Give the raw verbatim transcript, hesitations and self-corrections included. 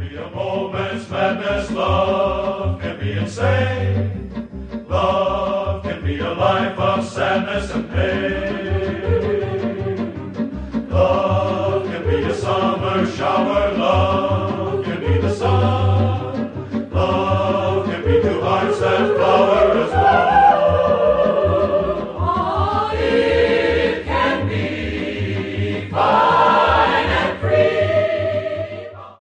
be a moment's madness, love can be insane. Love can be a life of sadness and pain. Love can be a summer shower, love